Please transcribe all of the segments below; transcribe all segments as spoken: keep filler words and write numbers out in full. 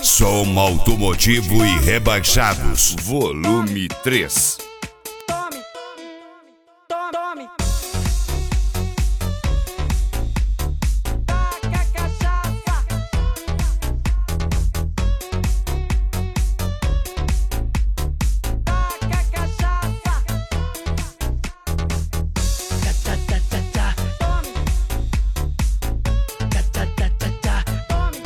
Som automotivo e rebaixados, volume três. Tome, tome, taca cachaça, taca cachaça, tcha tcha tcha tcha, tome, tcha tcha tcha tcha, tome,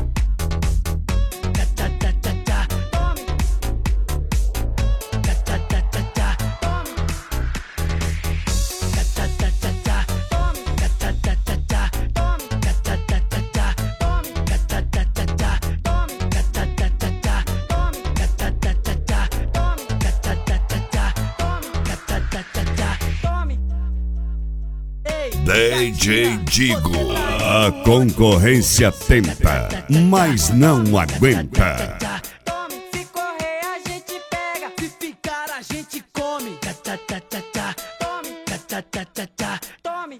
tcha tcha tcha tcha, tome, tcha tcha tcha tcha, tome, tcha tcha tcha tcha, tome, tcha tcha tcha tcha, tome, tcha tcha tcha tcha, tome, tcha tcha tcha tcha, tome, tcha tcha tcha tcha, tome, tcha tcha tcha tcha, tome, tcha tcha tcha tcha, tome, tcha tcha tcha tcha, tome. Ei, D J Digo, a concorrência tenta, mas não aguenta. Tome, se correr a gente pega, se ficar a gente come. Tcha tcha tcha tcha tcha, tome, tcha tcha tcha tcha tcha, tome.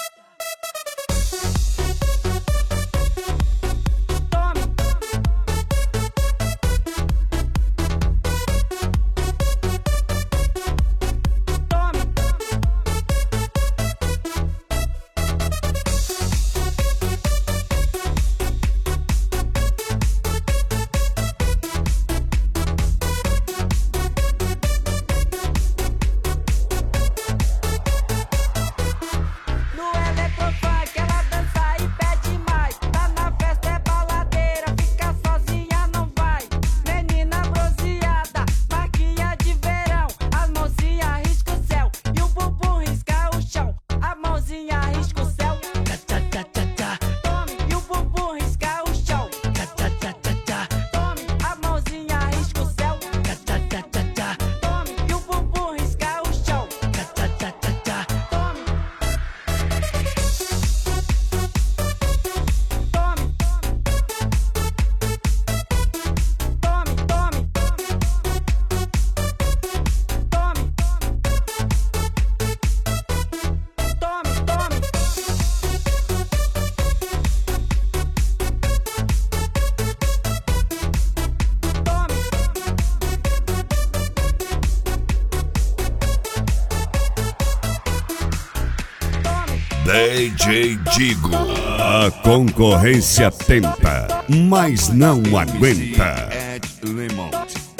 Tome. Tome. No eletrofunk ela dança e pede mais. Tá na festa é baladeira, fica sozinha não vai. Menina bronzeada, marquinha de verão. As mãozinhas risca o céu e o bumbum risca o chão. A mãozinha risca o céu, tcha tcha tcha tcha tcha, tome. E o bumbum risca o chão, tcha tcha tcha tcha tcha, tome. A mãozinha risca o céu, tcha tcha tcha tcha tcha, tome. E o bumbum risca o chão, tcha tcha tcha tcha tcha, tome. Tome, tome, tome, tome, tome, tome. D J Digo, a concorrência tenta, mas não aguenta. Ed Lemont.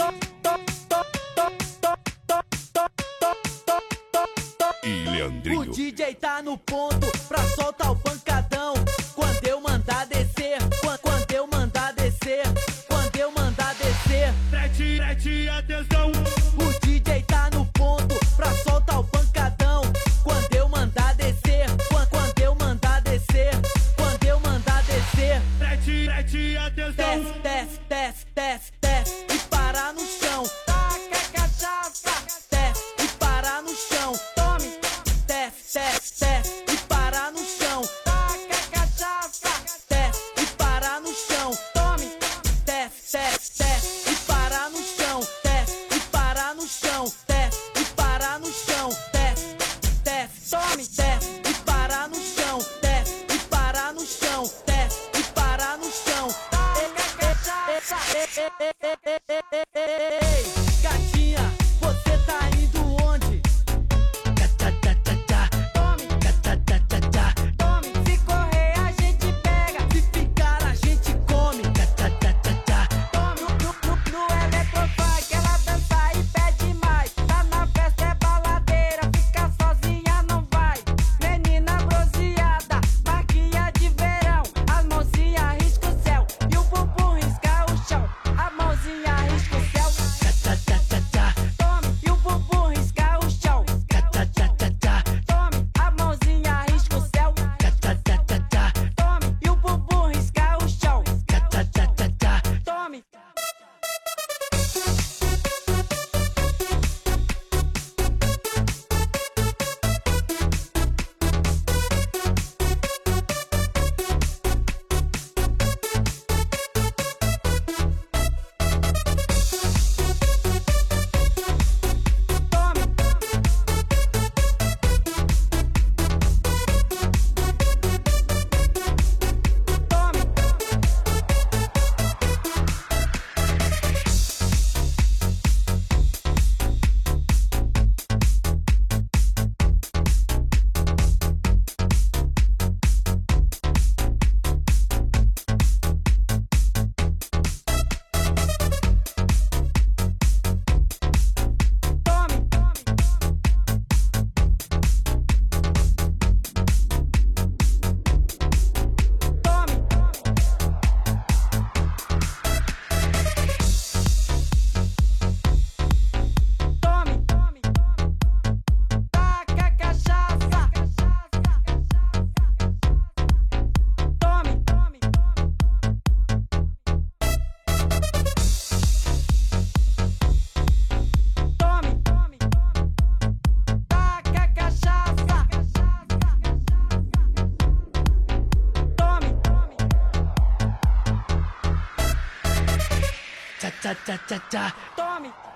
E O Leandrinho. D J tá no ponto pra soltar o pancadão. Quando eu mandar descer, quan- quando eu mandar descer, quando eu mandar descer. Preste, preste atenção. O D J tá no ponto pra soltar o pancadão. Quando eu mandar descer, quan- quando eu mandar descer, quando eu mandar descer. Preste, preste atenção. Desce, desce, desce, desce, desce e parar no chão. Taca cachaça, desce e parar no chão. Tome, desce, desce, desce e parar no chão. Taca cachaça, desce e parar no chão. Tome, desce, desce, desce e parar no chão. Desce e parar no chão. Desce e parar no chão. Desce, desce, tome, desce e parar no chão. Desce e parar no chão. Desce e parar no chão. Ei, gatinha, você tá indo onde? Tcha tcha tcha tcha tcha, tome, tcha tcha tcha tcha tcha, tome. Se correr a gente pega, se ficar a gente come. Tcha tcha tcha tcha tcha, tome. No, no, no eletrofunk ela dança e pede mais. Tá na festa é baladeira, fica sozinha não vai. tcha tcha tcha tcha. Tome.